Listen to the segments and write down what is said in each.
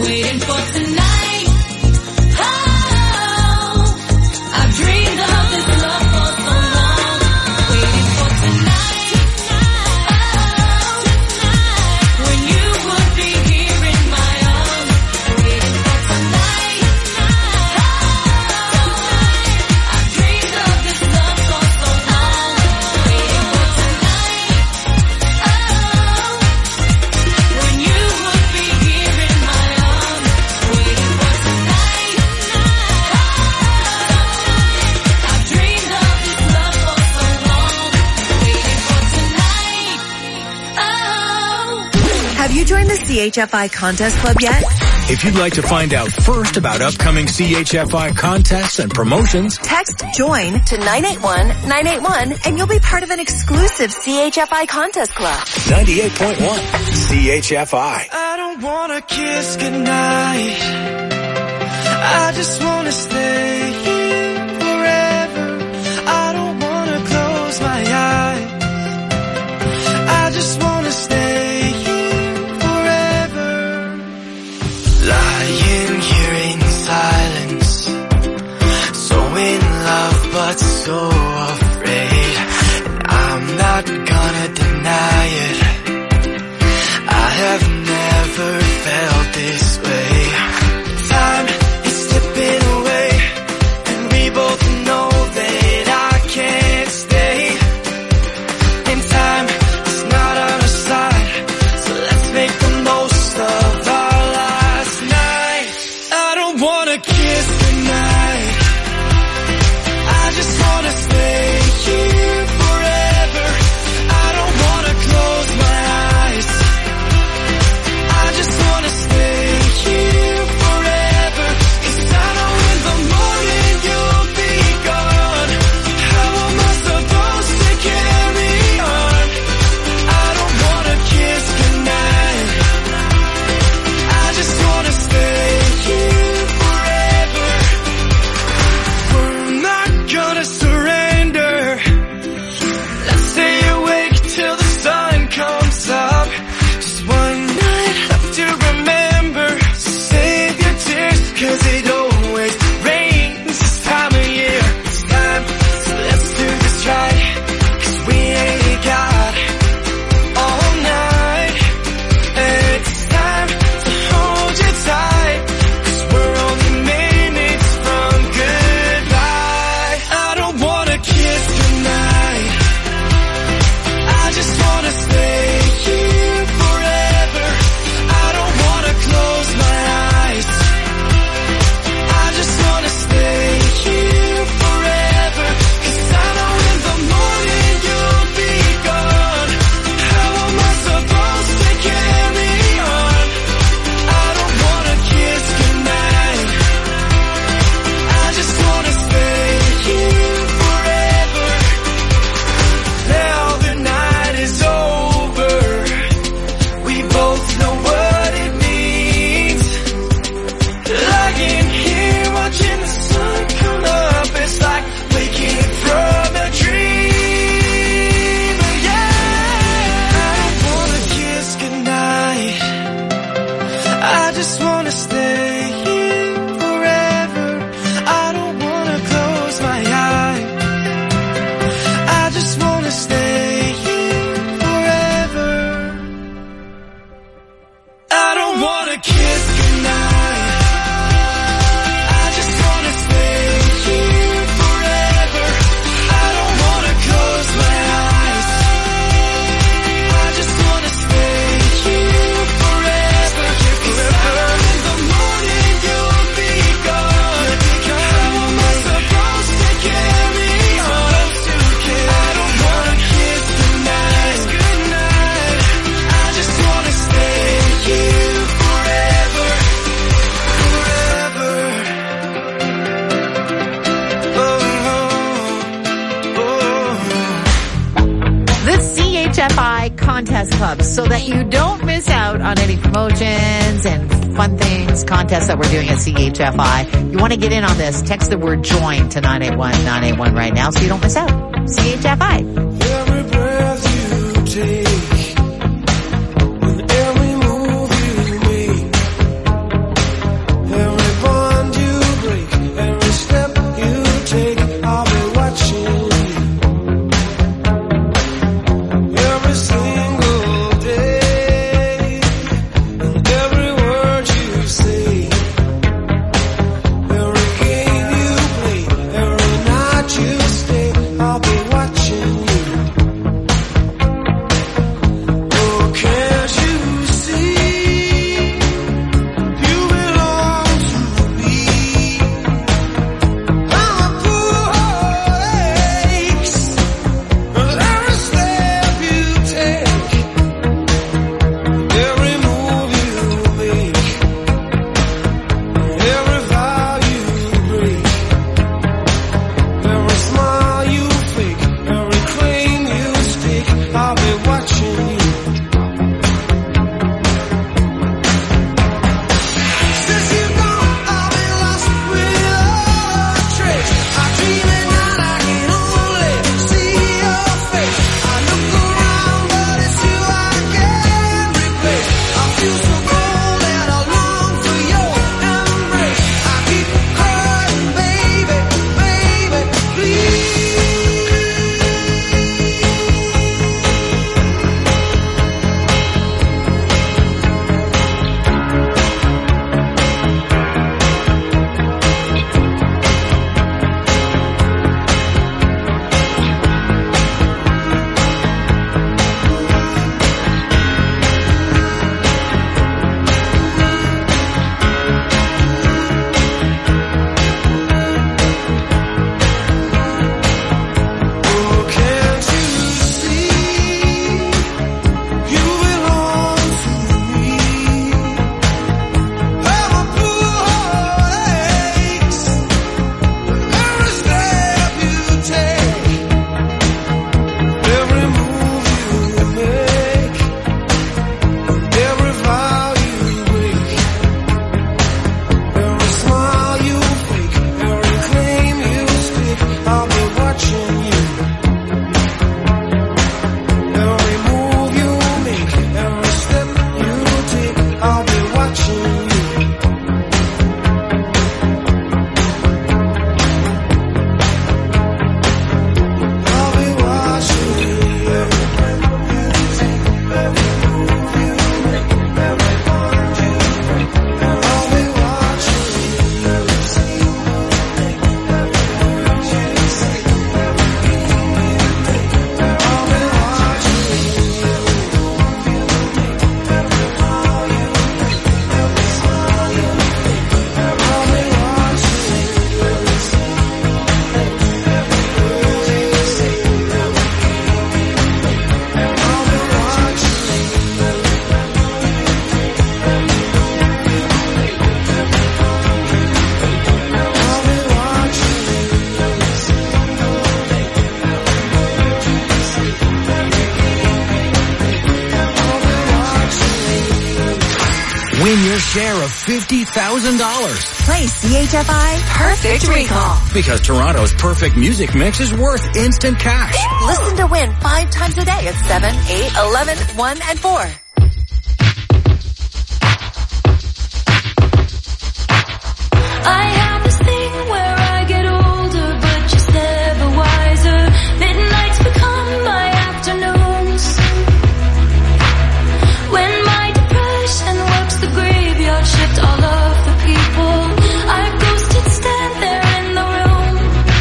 waiting for tonight. Oh, I've dreamed of this love for so long, waiting for tonight. Oh, when you would be here in my arms, waiting for tonight. Oh, I've dreamed of this love for so long, waiting for tonight. Oh, when you would be here in my arms, waiting for tonight. I've dreamed of this love for so long, waiting for tonight. Oh. Have you joined the CHFI Contest Club yet? If you'd like to find out first about upcoming CHFI contests and promotions, Text JOIN to 981-981 and you'll be part of an exclusive CHFI Contest Club. 98.1 CHFI. I don't wanna kiss goodnight. I just wanna stay here forever. I don't wanna close my eyes. I just wanna stay here forever. Lying here in silence, so in love but so afraid. And I'm not gonna deny it, I have never felt this way. Time is slipping away, and we both know that I can't stay. And time is not on our side, so let's make the most of our last night. I don't wanna kiss goodnight, I just wanna stay here forever. I don't wanna close my eyes, I just wanna stay here forever. 'Cause I know in the morning you'll be gone. How am I supposed to carry on? I don't wanna kiss goodnight, I just wanna stay here forever. We're not gonna surrender, let's stay awake till the sun comes up. Just one night left to remember, so save your tears, 'cause it always rains this time of year. It's time, so let's do this right, 'cause we ain't got all night. It's time to hold you tight, 'cause we're only minutes from goodbye. I don't wanna kiss goodnight, I just wanna stay here forever. I don't wanna close my eyes, I just wanna stay here forever. 'Cause I know in the morning you'll be gone. How am I supposed to carry on? I don't wanna kiss goodnight, I just wanna stay here forever. Now the night is over, we both know what it means. Lying here watching the sun come up, it's like waking from a dream. Yeah, I don't wanna kiss goodnight, I just wanna stay here forever. I don't wanna close my eyes, I just wanna stay here forever. I don't wanna kiss goodnight, I just wanna stay here forever. I don't wanna close my eyes, I just wanna stay here forever. 'Cause I know in the morning you'll be gone. How am I supposed to carry on? I don't wanna kiss goodnight, I just wanna stay here forever, forever. Oh, oh. The CHFI Contest Club, so that you don't miss out on any promotions and fun things, contests that we're doing at CHFI. You want to get in on this, text the word JOIN to 981-981 right now so you don't miss out. CHFI. Every breath you take, and every move you make, Win your share of $50,000. Play CHFI Perfect Recall. Because Toronto's perfect music mix is worth instant cash. Listen to win 5 times a day at 7, 8, 11, 1, and 4. I have this thing where I get older, but just never wiser. Midnights become my afternoons. When my depression works the graveyard shift, all of the people I've ghosted stand there in the room.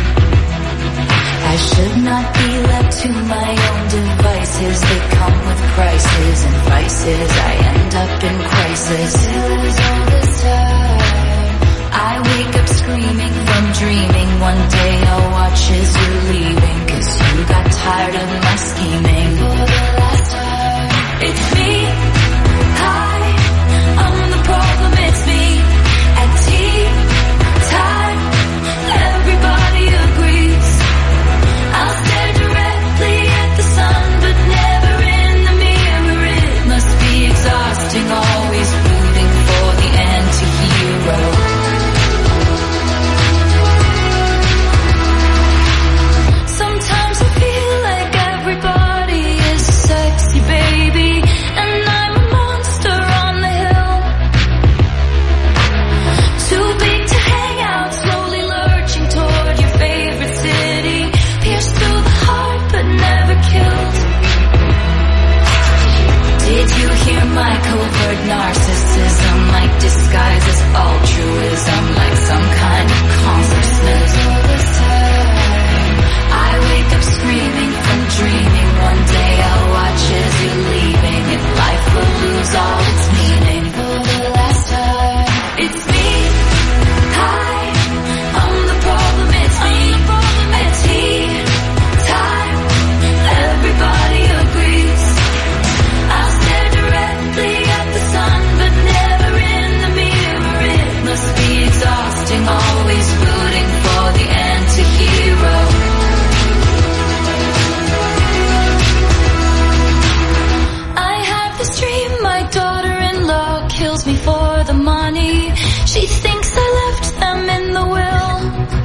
I should not be left to my own devices. They come with prices and vices. I end up in crisis. Still is all this time. I wake up screaming from dreaming. One day I'll watch as you're leaving, 'cause you got tired of my scheming. For the last time, it's me. Hi, I'm the problem, it's me. At tea time, everybody agrees. I'll stare directly at the sun, but never in the mirror. It must be exhausting, always rooting for the anti-hero. Sometimes I feel like everybody is a sexy baby, and I'm a monster on the hill. Too big to hang out, slowly lurching toward your favorite city. Pierced through the heart, but never killed. Did you hear my covert narcissism? Like disguise as altruism, like some kind of consciousness. All this time, I wake up screaming from dreaming. One day I'll watch as you're leaving, and life will lose all its meaning. For the last time, it's me. Hi, I'm the problem, it's me. At tea time, everybody agrees. I'll stare directly at the sun, but never in the mirror. It must be exhausting, always rooting for the anti-hero. I have this dream, my daughter-in-law kills me for the money. She thinks I left them in the will.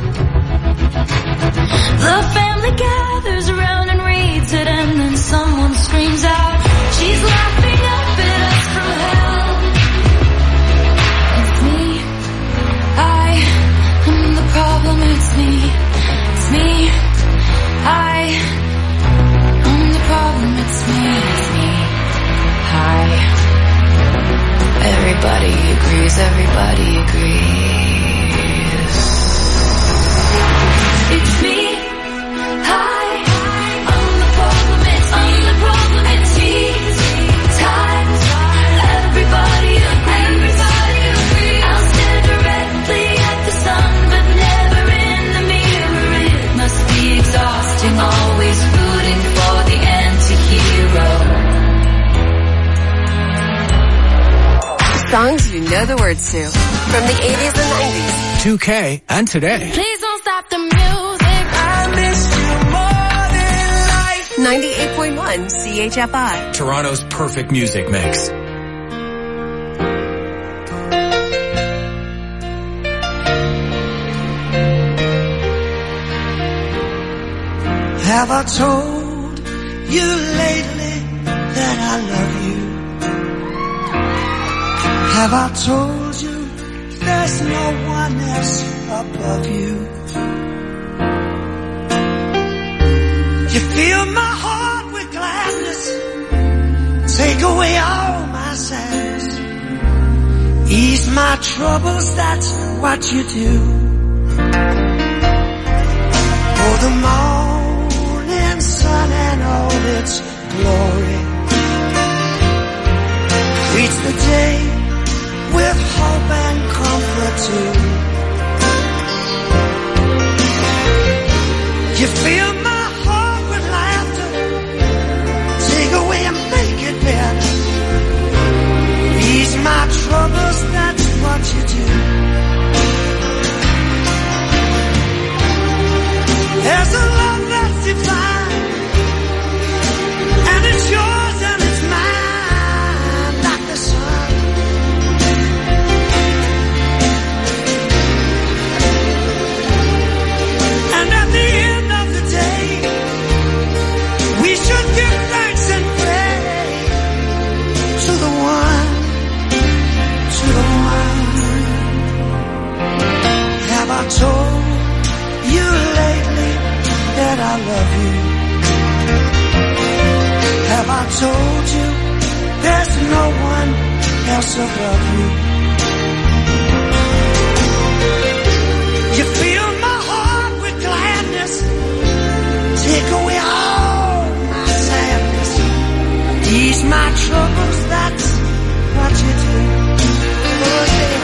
The family gathers around and reads it, and then someone screams out, she's laughing up at us from hell. It's me. I am the problem, it's me. It's me. I am the problem, it's me. It's me. Hi. Everybody agrees, everybody agrees. It's me. Hi. I'm the problem, it's me. I'm the problem, it's me. Time. Everybody agrees. I'll stare directly at the sun, but never in the mirror. It must be exhausting, always rooting for the anti-hero. Songs you know the words to. From the 80s and 90s. 2K and today. Please don't stop the music. I miss you more than life. 98.1 CHFI. Toronto's perfect music mix. Have I told you lately that I love you? Have I told you there's no one else above you? You fill my heart with gladness, take away all my sadness, ease my troubles, that's what you do. For the morning sun and all its glory, greets the day with hope and comfort too. You fill my heart with laughter, take away and make it better, ease my troubles, that's what you do. There's a love that's divine, and it's yours and it's mine, like the sun told you there's no one else above you? You fill my heart with gladness, take away all my sadness, ease my troubles, that's what you do. Oh, yeah.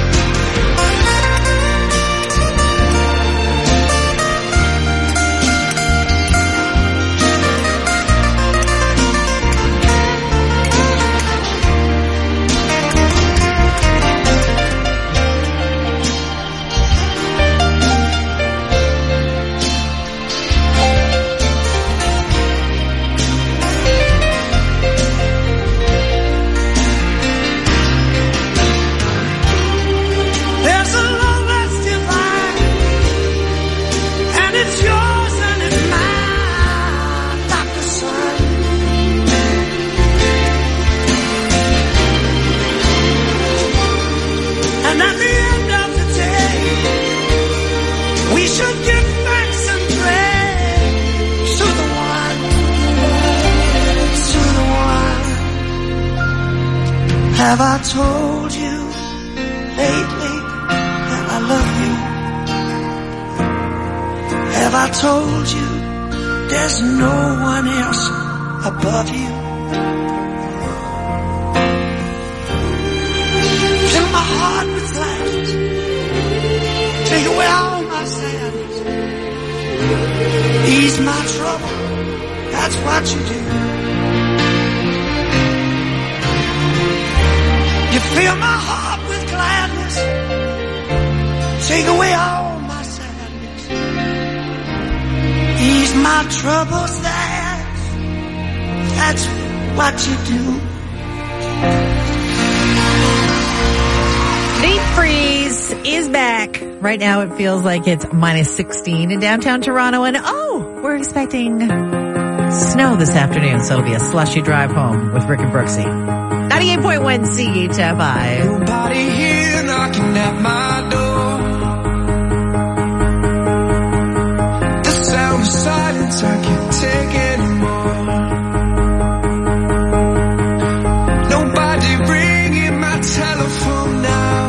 Have I told you lately that I love you? Have I told you there's no one else above you? Fill my heart with gladness, take away all my sadness, ease my trouble, that's what you do. You fill my heart with gladness, take away all my sadness, ease my troubles, that's what you do. Deep freeze is back. Right now it feels like it's minus 16 in downtown Toronto, and we're expecting snow this afternoon, so it'll be a slushy drive home with Rick and Brooksy. 98.1 CHFI. Nobody here knocking at my door. The sound of silence I can't take anymore. Nobody ringing my telephone now.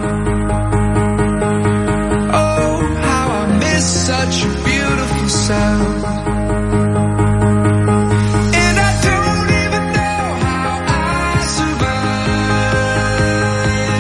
Oh, how I miss such a beautiful sound. And I don't even know how I survive.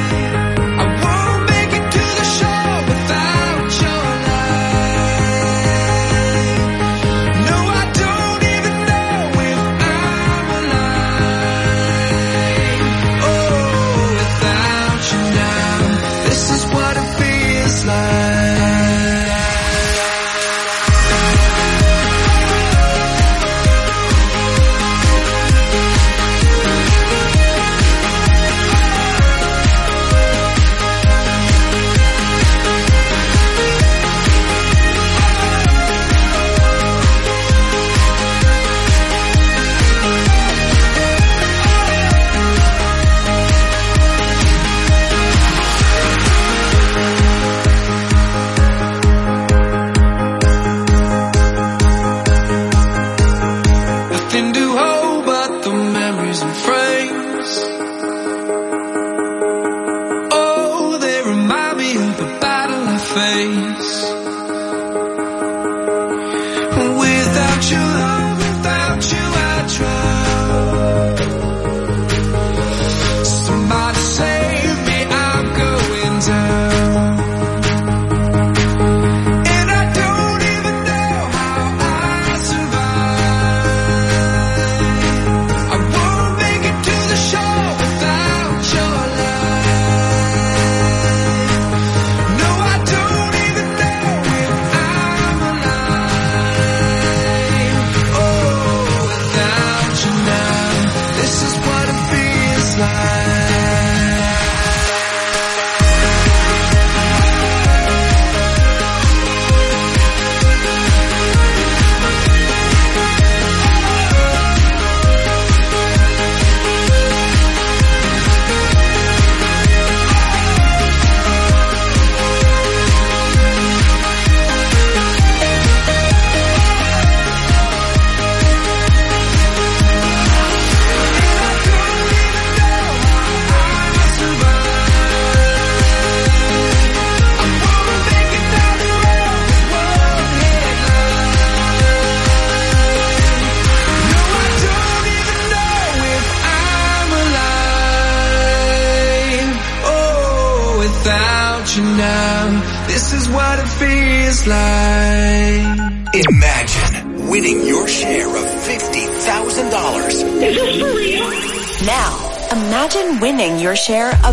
without you now. This is what it feels like. Imagine winning your share of $50,000. Is this for real? Now, imagine winning your share of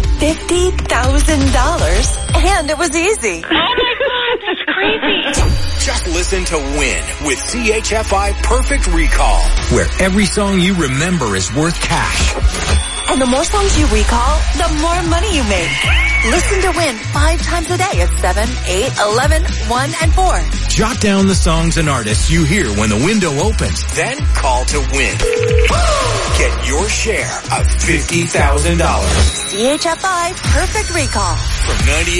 $50,000, and it was easy. Oh my God, that's crazy. Just listen to Win with CHFI Perfect Recall, where every song you remember is worth cash. And the more songs you recall, the more money you make. Listen to Win 5 times a day at 7, 8, 11, 1, and 4. Jot down the songs and artists you hear when the window opens. Then call to win. Get your share of $50,000. CHFI Perfect Recall. From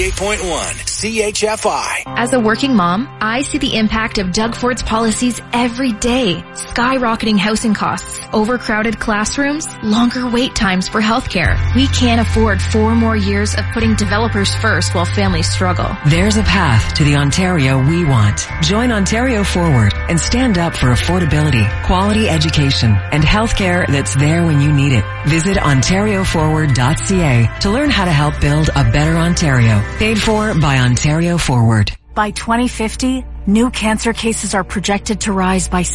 98.1 CHFI. As a working mom, I see the impact of Doug Ford's policies every day. Skyrocketing housing costs, overcrowded classrooms, longer wait times for healthcare. We can't afford 4 more years of putting developers first while families struggle. There's a path to the Ontario we want. Join Ontario Forward and stand up for affordability, quality education, and healthcare that's there when you need it. Visit ontarioforward.ca to learn how to help build a better Ontario. Paid for by Ontario Forward. By 2050, new cancer cases are projected to rise by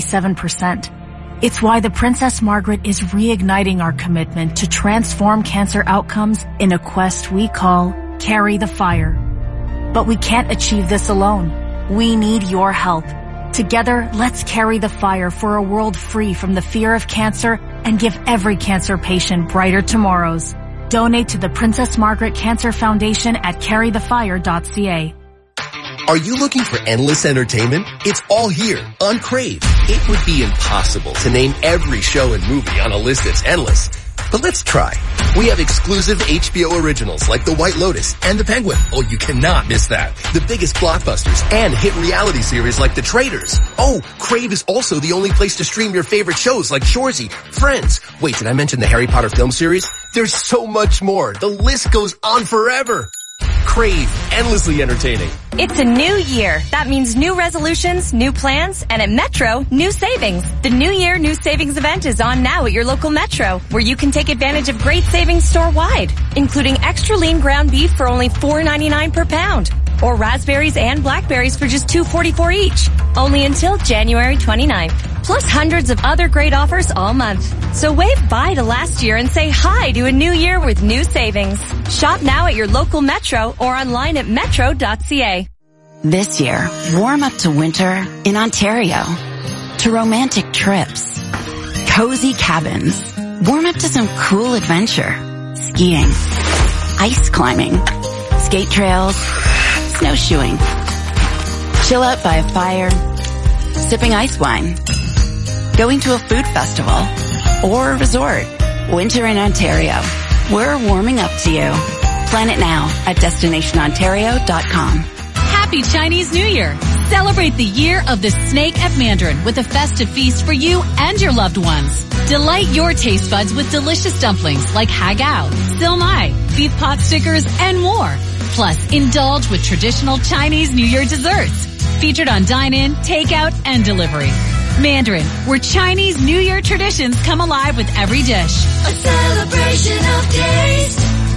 77%. It's why the Princess Margaret is reigniting our commitment to transform cancer outcomes in a quest we call Carry the Fire. But we can't achieve this alone. We need your help. Together, let's carry the fire for a world free from the fear of cancer and give every cancer patient brighter tomorrows. Donate to the Princess Margaret Cancer Foundation at carrythefire.ca. Are you looking for endless entertainment? It's all here on Crave. It would be impossible to name every show and movie on a list that's endless. But let's try. We have exclusive HBO originals like The White Lotus and The Penguin. Oh, you cannot miss that. The biggest blockbusters and hit reality series like The Traitors. Oh, Crave is also the only place to stream your favorite shows like Shoresy, Friends. Wait, did I mention the Harry Potter film series? There's so much more. The list goes on forever. Crave, endlessly entertaining. It's a new year. That means new resolutions, new plans, and at Metro, new savings. The New Year New Savings event is on now at your local Metro, where you can take advantage of great savings store-wide, including extra lean ground beef for only $4.99 per pound, or raspberries and blackberries for just $2.44 each. Only until January 29th. Plus hundreds of other great offers all month. So wave bye to last year and say hi to a new year with new savings. Shop now at your local Metro or online at metro.ca. This year, warm up to winter in Ontario. To romantic trips. Cozy cabins. Warm up to some cool adventure. Skiing. Ice climbing. Skate trails. Snowshoeing. Chill out by a fire. Sipping ice wine. Going to a food festival. Or a resort. Winter in Ontario. We're warming up to you. Plan it now at destinationontario.com. Happy Chinese New Year! Celebrate the year of the snake at Mandarin with a festive feast for you and your loved ones. Delight your taste buds with delicious dumplings like hagao, silmai, beef pot stickers, and more. Plus, indulge with traditional Chinese New Year desserts. Featured on dine-in, takeout, and delivery. Mandarin, where Chinese New Year traditions come alive with every dish. A celebration of taste.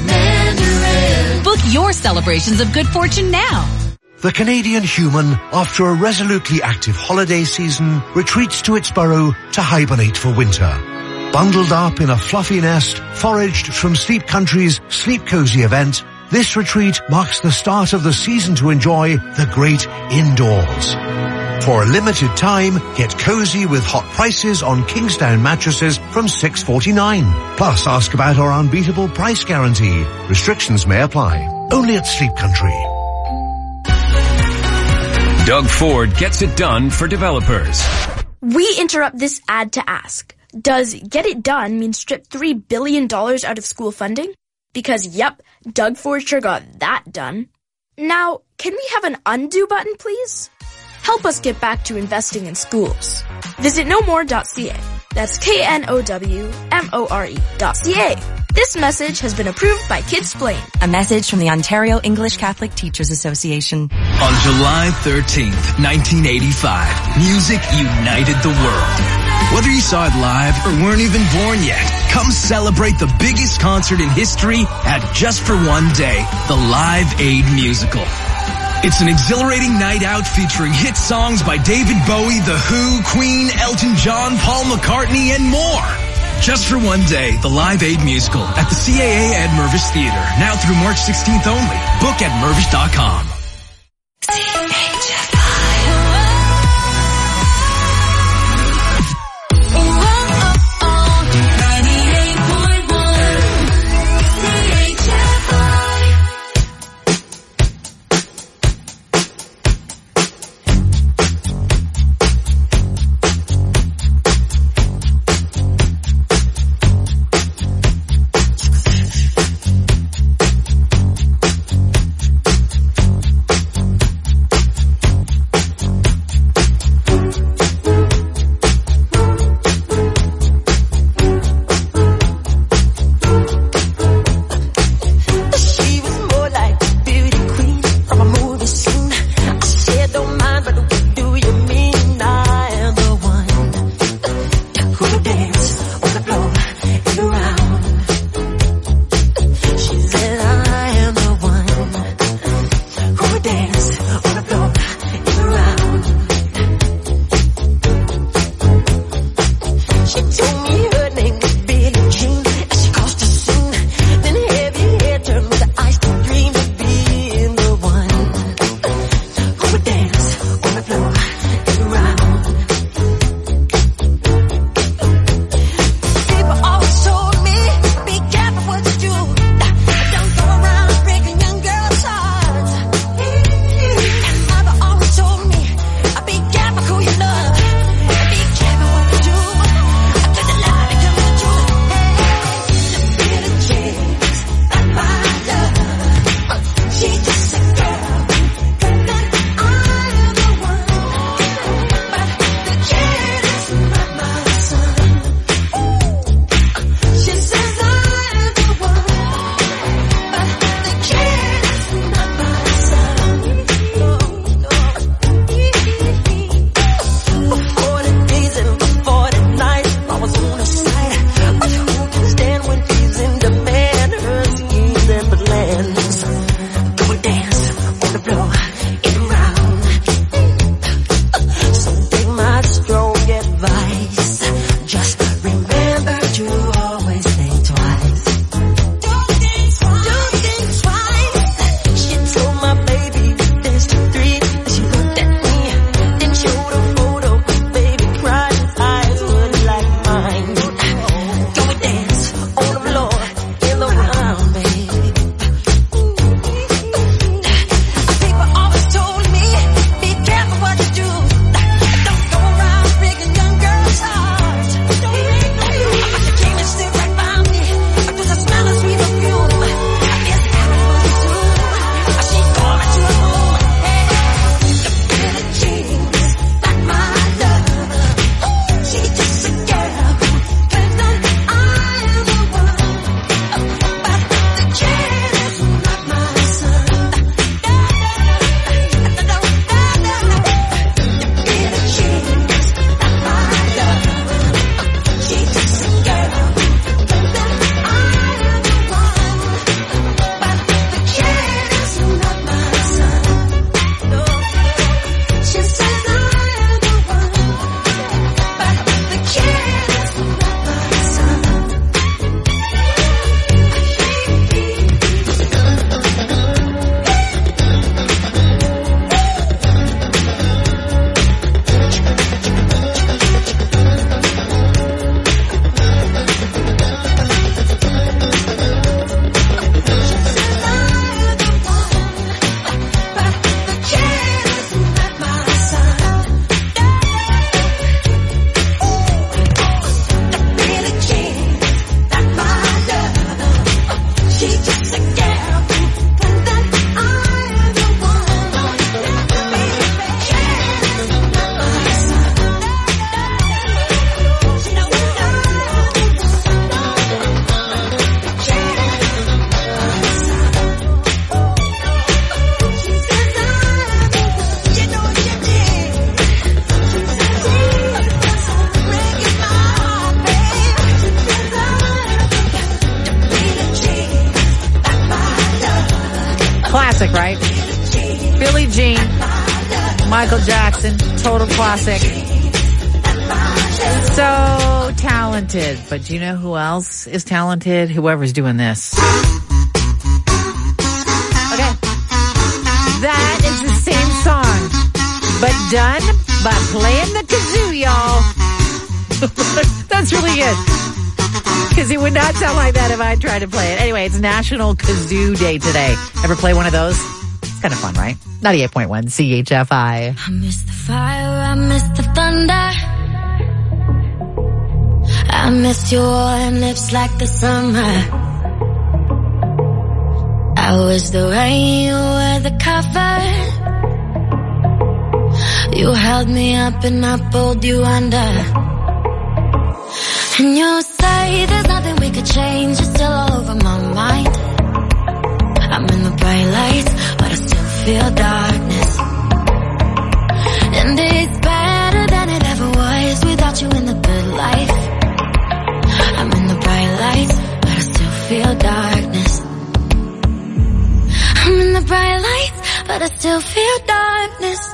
Mandarin. Book your celebrations of good fortune now. The Canadian human, after a resolutely active holiday season, retreats to its burrow to hibernate for winter. Bundled up in a fluffy nest, foraged from Sleep Country's Sleep Cozy event, this retreat marks the start of the season to enjoy the great indoors. For a limited time, get cozy with hot prices on Kingsdown mattresses from $6.49. Plus, ask about our unbeatable price guarantee. Restrictions may apply. Only at Sleep Country. Doug Ford gets it done for developers. We interrupt this ad to ask, does get it done mean strip $3 billion out of school funding? Because yep, Doug Ford sure got that done. Now, can we have an undo button, please? Help us get back to investing in schools. Visit knowmore.ca. That's KNOWMORE.ca. This message has been approved by Kidsplain. A message from the Ontario English Catholic Teachers Association. On July 13th, 1985, music united the world. Whether you saw it live or weren't even born yet, come celebrate the biggest concert in history at Just for One Day, the Live Aid musical. It's an exhilarating night out featuring hit songs by David Bowie, The Who, Queen, Elton John, Paul McCartney, and more. Just for One Day, the Live Aid musical at the CAA at Mervish Theater. Now through March 16th only. Book at Mervish.com. Classic, right? Billie Jean, Michael Jackson, total classic. So talented. But do you know who else is talented? Whoever's doing this. Okay. That is the same song, but done by playing the kazoo, y'all. That's really good. Because it would not sound like that if I tried to play it. Anyway, it's National Kazoo Day today. Ever play one of those? It's kind of fun, right? 98.1 CHFI. I miss the fire, I miss the thunder. I miss your warm lips like the summer. I was the rain, you were the cover. You held me up and I pulled you under. And you say there's nothing we could change, you're still all over my mind. I'm in the bright lights, but I still feel darkness. And it's better than it ever was without you in the good life. I'm in the bright lights, but I still feel darkness. I'm in the bright lights, but I still feel darkness.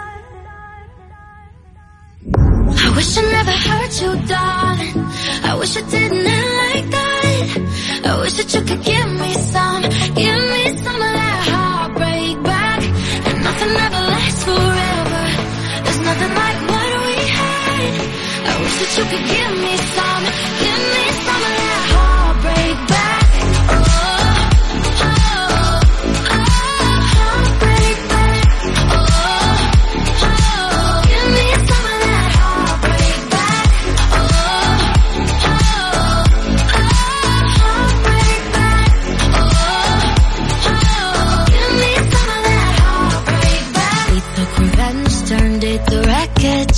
I wish I never hurt you, darling. I wish I didn't end like that. I wish that you could give me some of that heartbreak back. And nothing ever lasts forever. There's nothing like what we had. I wish that you could give me some of that heartbreak back. Heartbreak back. Give me some of that heartbreak back. Heartbreak back. Give me some of that heartbreak back. We took revenge, turned it to wreckage.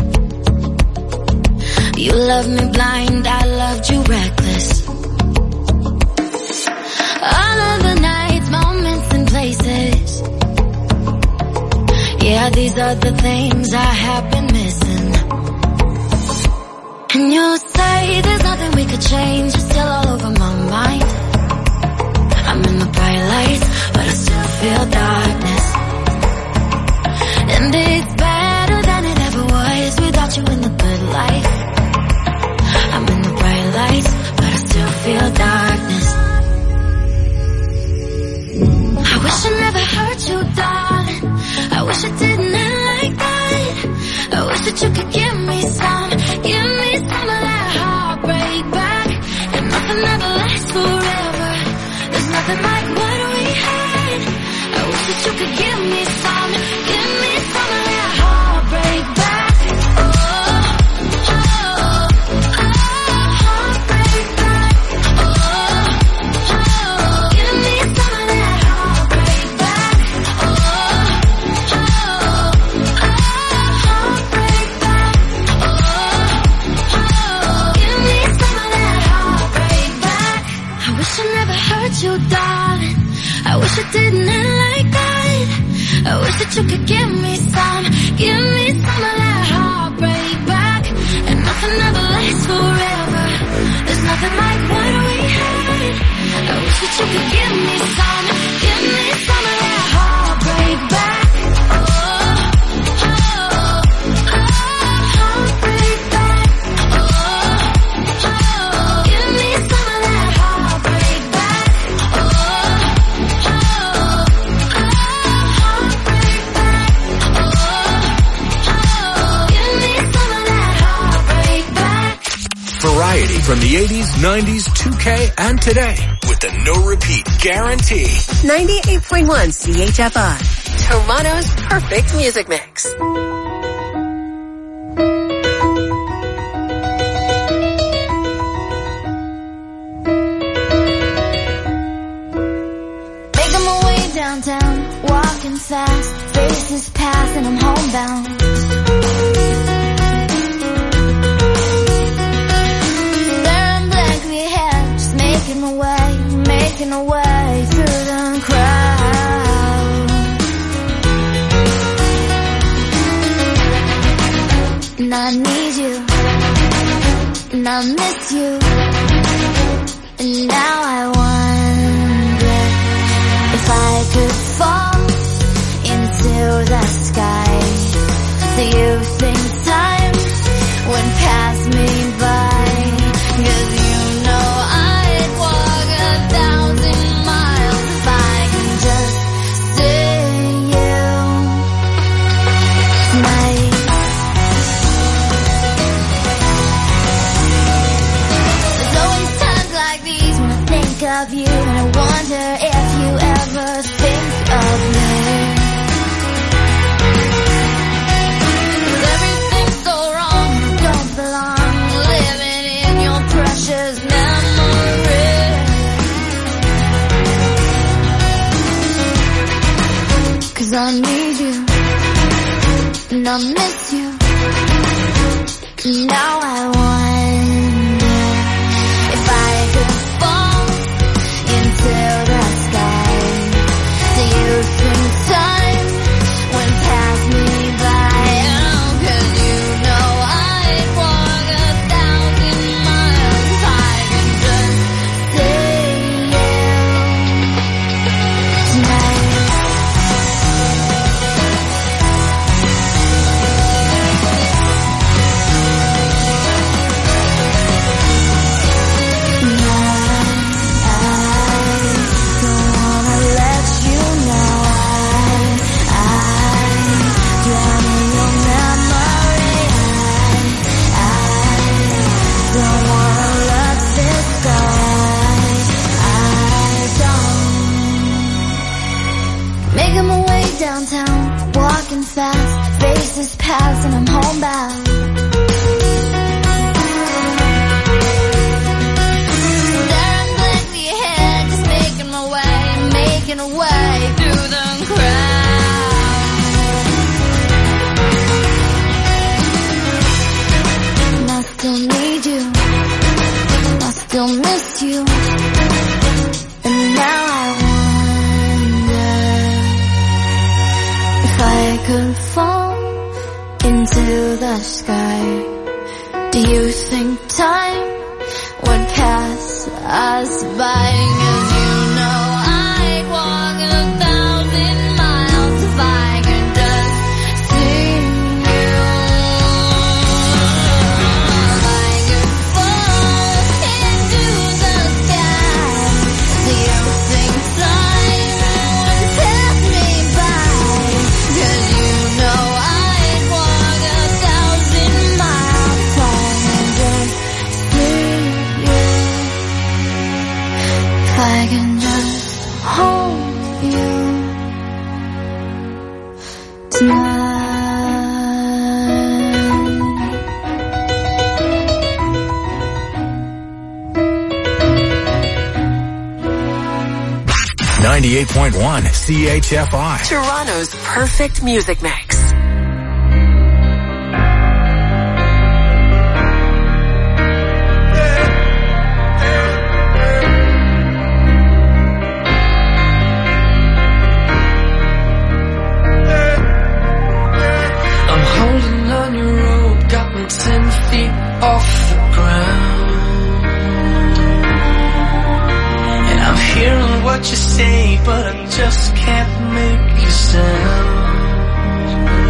You loved me blind, I loved you reckless. All of the nights, moments and places. Yeah, these are the things I have been missing. And you say there's nothing we could change, you're still all over my mind. I'm in the bright lights, but I still feel darkness. And it's better than it ever was without you in the good life. I'm in the bright lights, but I still feel darkness. I wish I never hurt you, darling. I wish I didn't end like that. I wish that you could give me some of that heartbreak back. And nothing ever lasts forever. There's nothing like what we had. I wish that you could give me some of that heartbreak back. Heartbreak back. Give me some of that heartbreak back. Heartbreak back. Give me some of that heartbreak back. I wish I never hurt you, darling. I wish I didn't end like that. I wish that you could give me some of that heartbreak back. And nothing ever lasts forever. There's nothing like what we had. I wish that you could give me some of that heartbreak back. Heartbreak back. Give me some of that heartbreak back. Heartbreak back. Give me some of that heartbreak back. Variety from the 80s, 90s, 2K, and today with the no repeat guarantee. 98.1 CHFI, Toronto's perfect music mix. Making my way downtown, walking fast, faces pass and I'm homebound. Staring blankly ahead, just making my way through the crowd. And I need you, and I miss you, and now I wonder if I could fall into the sky, do you think time would pass me by? 'Cause you know I'd walk 1,000 miles if I can just see you tonight. There's always times like these when I think of you, and I wonder if you ever think of me. 'Cause everything's so wrong, I don't belong, living in your precious memory. 'Cause I need you, and I miss you, and now I wonder if I could fall into the sky, do you think time would pass me by? Oh, 'cause you know I'd walk 1,000 miles if I could just see you tonight. Making my way downtown, walking fast, faces pass and I'm homebound. Staring blankly ahead, just making my way through the crowd. And I still need you, I still miss you, and now I wonder if I could fall into the sky, do you think time would pass us by? 'Cause you know I'd walk 1,000 miles if I could just see you. If I could fall into the sky, do you think time would pass me by? 'Cause you know I'd walk 1,000 miles if I can just see you. If I can just hold you tonight. 98.1 CHFI. Toronto's perfect music mix. I'm holding on your rope, got me 10 feet off the ground. And I'm hearing what you say, but I just can't make a sound.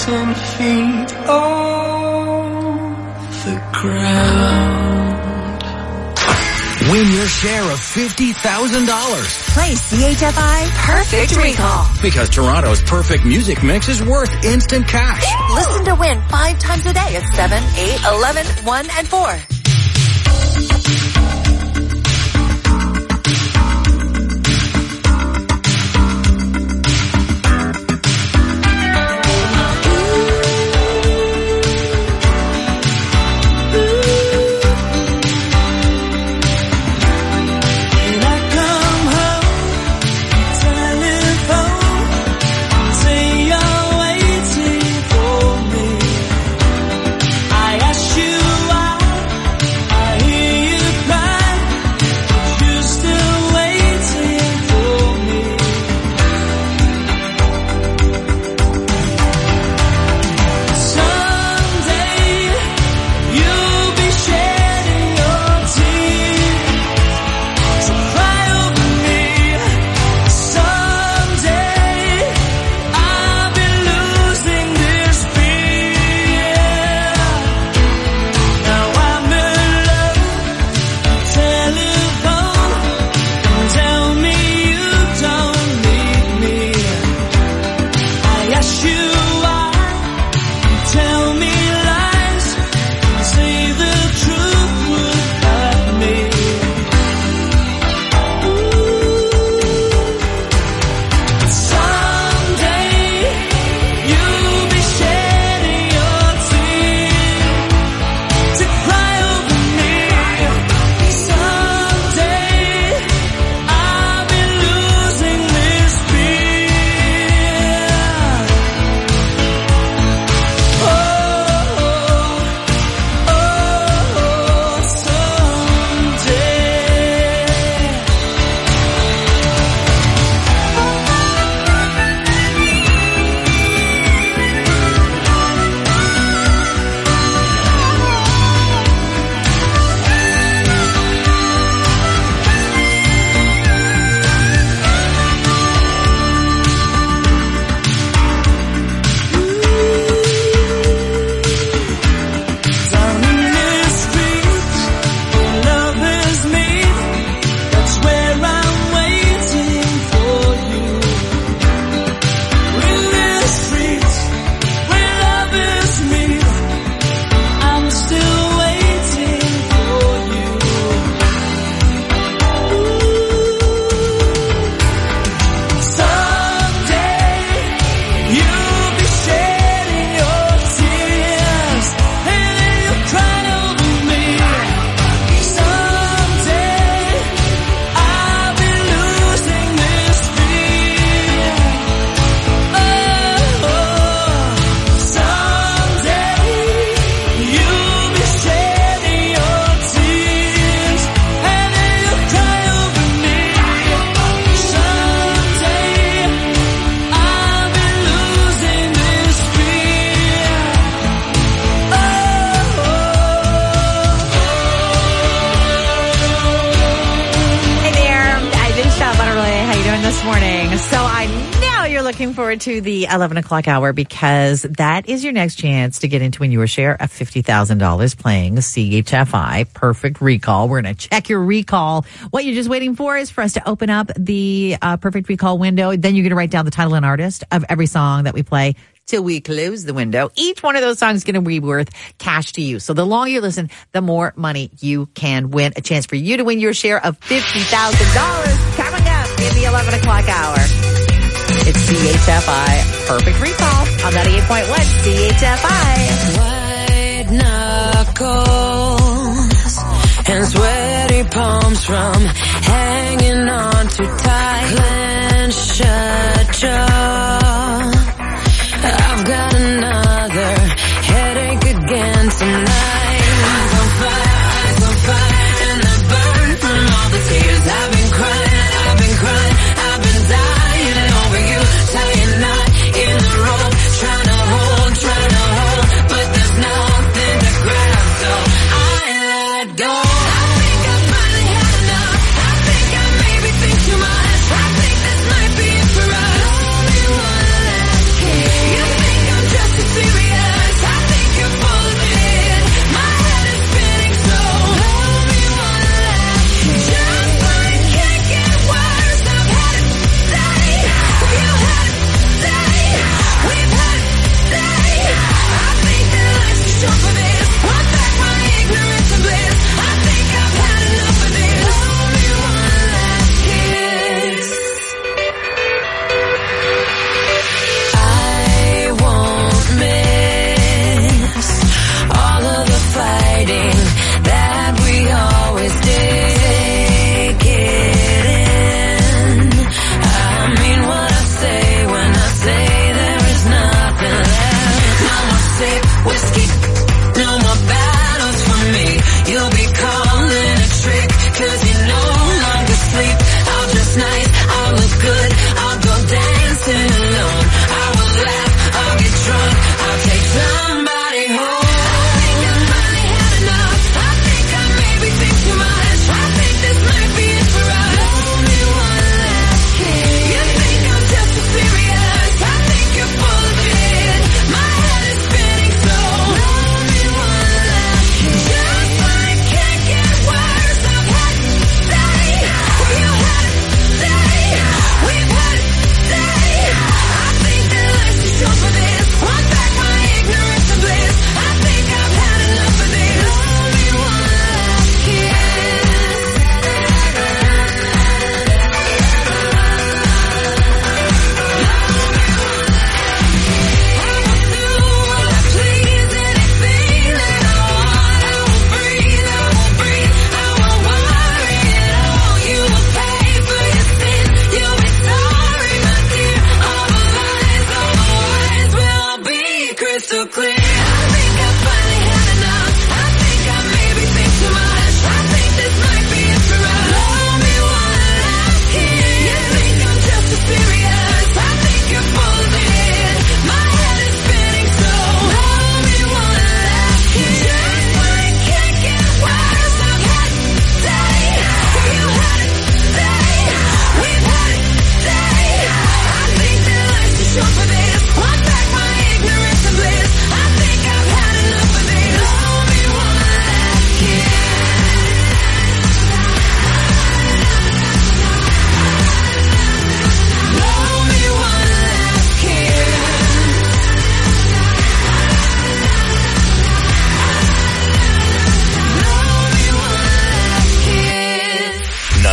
10 feet off the ground. Win your share of $50,000. Play CHFI Perfect Recall. Because Toronto's perfect music mix is worth instant cash. Listen to win 5 times a day at 7, 8, 11, 1, and 4. looking forward to the 11 o'clock hour because that is your next chance to get into win your share of $50,000 playing CHFI Perfect Recall. We're going to check your recall. What you're just waiting for is for us to open up the Perfect Recall window. Then you're going to write down the title and artist of every song that we play till we close the window. Each one of those songs is going to be worth cash to you. So the longer you listen, the more money you can win. A chance for you to win your share of $50,000 coming up in the 11 o'clock hour. It's CHFI Perfect Recall on 98.1 CHFI. White knuckles and sweaty palms from hanging on too tight. Clenched shut jaw. I've got another headache again tonight. Eyes on fire, and the burn from all the tears I've been crying, I've been dying over you. Tying knot in the rope, trying to hold, but there's nothing to grab, so I let go. I think I finally had enough. I think I made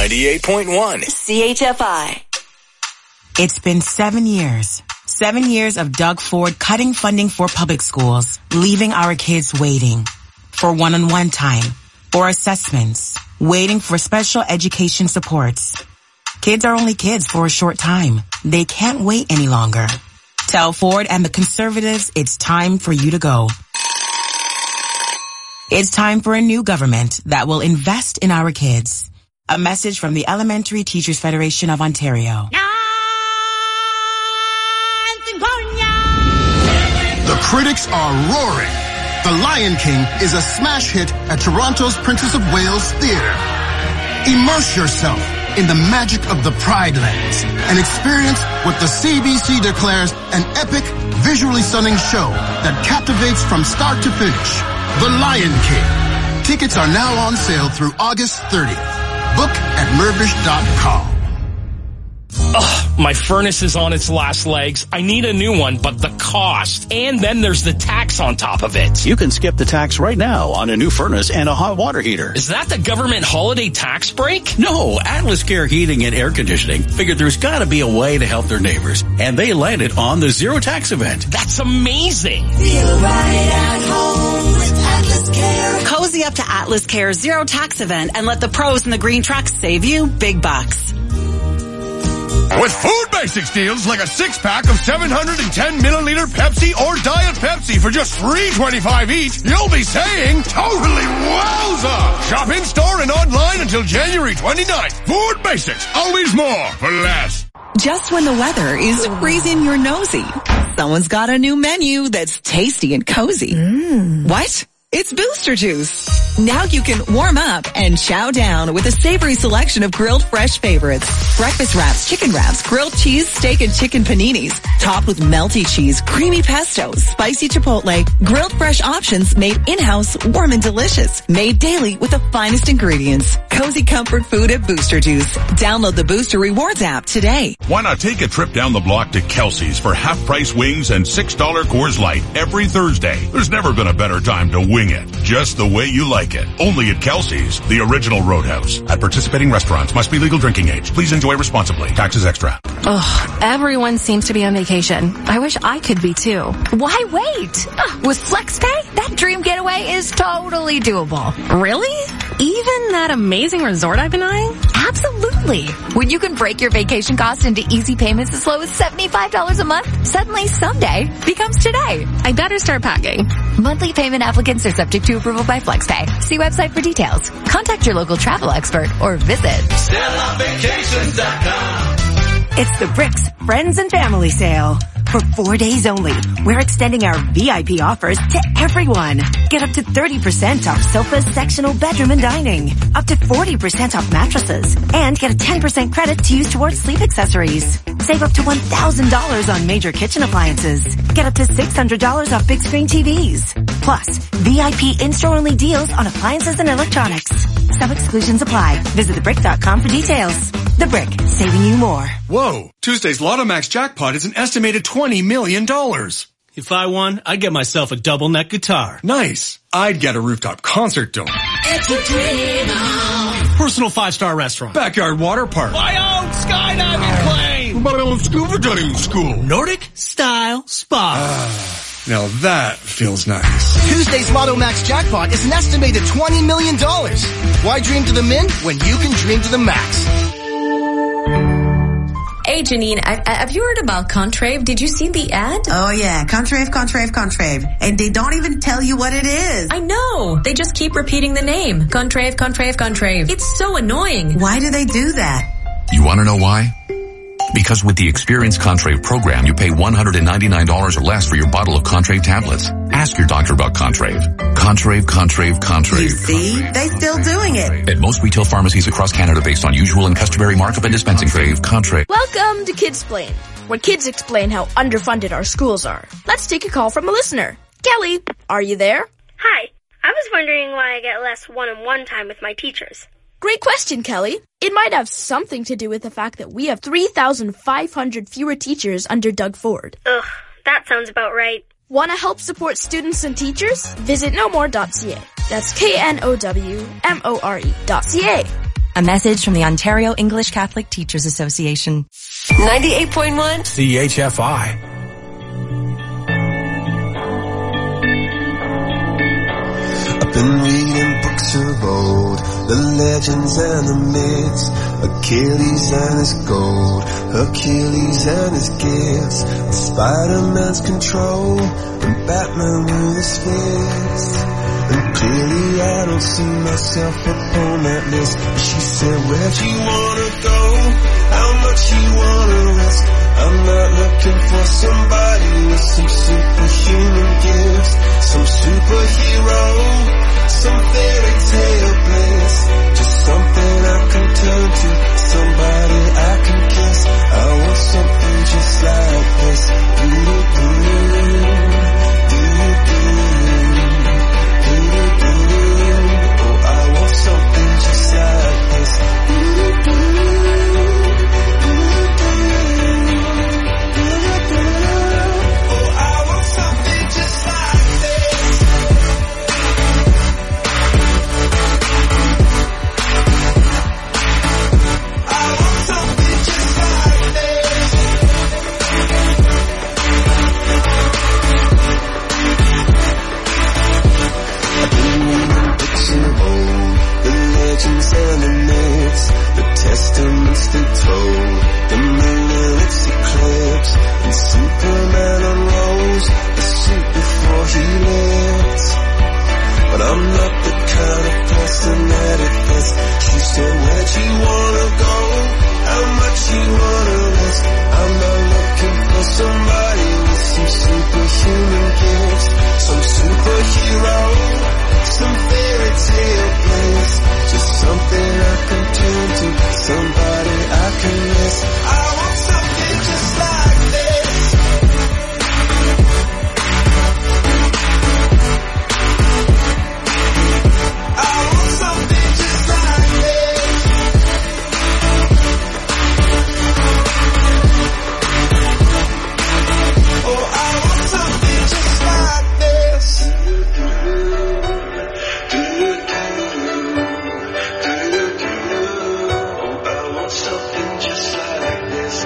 98.1 CHFI. It's been 7 years. 7 years of Doug Ford cutting funding for public schools, leaving our kids waiting for one-on-one time, for assessments, waiting for special education supports. Kids are only kids for a short time. They can't wait any longer. Tell Ford and the conservatives it's time for you to go. It's time for a new government that will invest in our kids. A message from the Elementary Teachers Federation of Ontario. The critics are roaring. The Lion King is a smash hit at Toronto's Princess of Wales Theatre. Immerse yourself in the magic of the Pride Lands and experience what the CBC declares an epic, visually stunning show that captivates from start to finish. The Lion King. Tickets are now on sale through August 30th. Book at Mirvish.com. Ugh, my furnace is on its last legs. I need a new one, but the cost. And then there's the tax on top of it. You can skip the tax right now on a new furnace and a hot water heater. Is that the government holiday tax break? No, Atlas Care Heating and Air Conditioning figured there's gotta be a way to help their neighbors. And they landed on the Zero Tax event. That's amazing. Feel right at home with Atlas Care. Cozy up to Atlas Care's Zero Tax event and let the pros in the green trucks save you big bucks. With Food Basics deals like a 6-pack of 710-milliliter Pepsi or Diet Pepsi for just $3.25 each, you'll be saying, totally wowza! Shop in-store and online until January 29th. Food Basics, always more for less. Just when the weather is freezing your nosy, someone's got a new menu that's tasty and cozy. What? It's Booster Juice. Now you can warm up and chow down with a savory selection of grilled fresh favorites. Breakfast wraps, chicken wraps, grilled cheese, steak and chicken paninis, topped with melty cheese, creamy pesto, spicy chipotle, grilled fresh options made in-house, warm and delicious. Made daily with the finest ingredients. Cozy comfort food at Booster Juice. Download the Booster Rewards app today. Why not take a trip down the block to Kelsey's for half-price wings and $6 Coors Light every Thursday? There's never been a better time to wing it, just the way you like it. Only at Kelsey's, the original Roadhouse. At participating restaurants, must be legal drinking age. Please enjoy responsibly. Taxes extra. Ugh, everyone seems to be on vacation. I wish I could be too. Why wait? With FlexPay, that dream getaway is totally doable. Really? Even that amazing resort I've been eyeing? Absolutely. When you can break your vacation cost into easy payments as low as $75 a month, suddenly someday becomes today. I better start packing. Monthly payment applicants are subject to approval by FlexPay. See website for details. Contact your local travel expert or visit StellaVacations.com. It's the Bricks Friends and Family Sale. For 4 days only, we're extending our VIP offers to everyone. Get up to 30% off sofas, sectional, bedroom, and dining. Up to 40% off mattresses. And get a 10% credit to use towards sleep accessories. Save up to $1,000 on major kitchen appliances. Get up to $600 off big screen TVs. Plus, VIP in-store only deals on appliances and electronics. Some exclusions apply. Visit thebrick.com for details. The Brick, saving you more. Whoa! Tuesday's Lotto Max jackpot is an estimated $20 million. If I won, I'd get myself a double neck guitar. Nice. I'd get a rooftop concert dome. It's a dream. Personal 5-star restaurant. Backyard water park. My own skydiving plane. My own scuba diving school. Nordic style spa. Now that feels nice. Tuesday's Lotto Max jackpot is an estimated $20 million. Why dream to the min when you can dream to the max? Hey, Janine, have you heard about Contrave? Did you see the ad? Oh, yeah. Contrave. And they don't even tell you what it is. I know. They just keep repeating the name. Contrave. It's so annoying. Why do they do that? You want to know why? Because with the Experience Contrave program, you pay $199 or less for your bottle of Contrave tablets. Ask your doctor about Contrave. Contrave. You see? They still doing it. At most retail pharmacies across Canada based on usual and customary markup and dispensing fee. Contrave. Welcome to Kidsplain, where kids explain how underfunded our schools are. Let's take a call from a listener. Kelly, are you there? Hi. I was wondering why I get less one-on-one time with my teachers. Great question, Kelly. It might have something to do with the fact that we have 3,500 fewer teachers under Doug Ford. Ugh, that sounds about right. Want to help support students and teachers? Visit knowmore.ca. That's KNOWMORE.ca. A message from the Ontario English Catholic Teachers Association. 98.1 CHFI. I've been reading books of old, the legends and the myths, Achilles and his gold, Hercules and his gifts, Spider-Man's control, and Batman with his fists. And clearly I don't see myself upon that list. But she said, where'd you wanna go? How much you wanna risk? I'm not looking for somebody with some superhuman gifts, some superhero, some fairy tale bliss. Just something I can turn to, somebody I can kiss. I want something just like this. Something just like this. Oh, I want something just like this. I want something just like this. I've been reading books of old, the legends and the myths, the testaments they told, the moon and its eclipse, and Superman unrolls the suit before he lived. But I'm not the kind of person that it fits. She said, where'd you wanna go? How much you wanna risk? I'm not looking for somebody with some superhuman gifts, some superhero, some fairy tale bliss. Just something I can turn to, somebody I can miss. I want something just like this. I want something just like this. Oh, I want something just like this. Something just like this.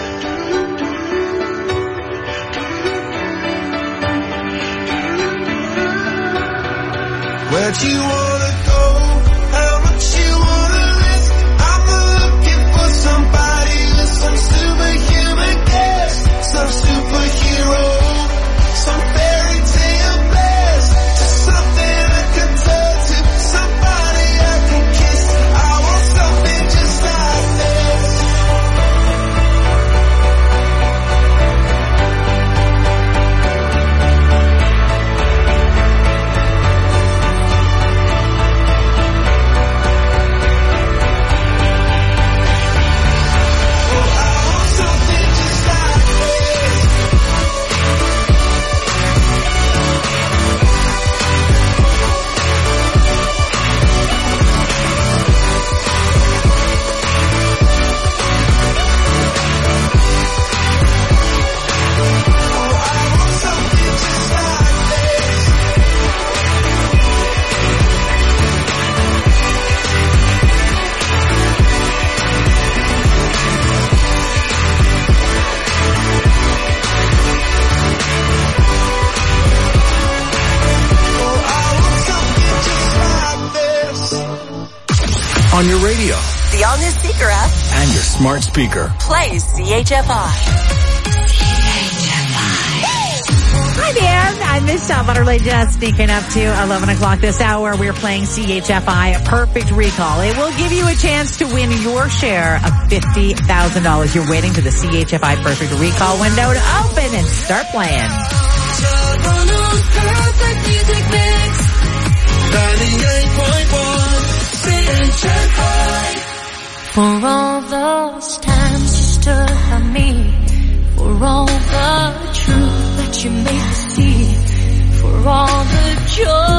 Where'd you wanna go? How much you wanna risk? I'm looking for somebody with some superhuman gifts, some superhero, some fairy tale bliss. Just something I can turn to, somebody I can kiss. I want something just like this. On your radio. The all-new Speaker app. And your smart speaker. Play CHFI. Hi there. I'm Miss Butterly just sneaking up to 11 o'clock this hour. We're playing CHFI Perfect Recall. It will give you a chance to win your share of $50,000. You're waiting for the CHFI Perfect Recall window to open and start playing. Perfect music mix. 98.1 CHFI. For all those times you stood by me, for all the truth that you made me see, for all the joy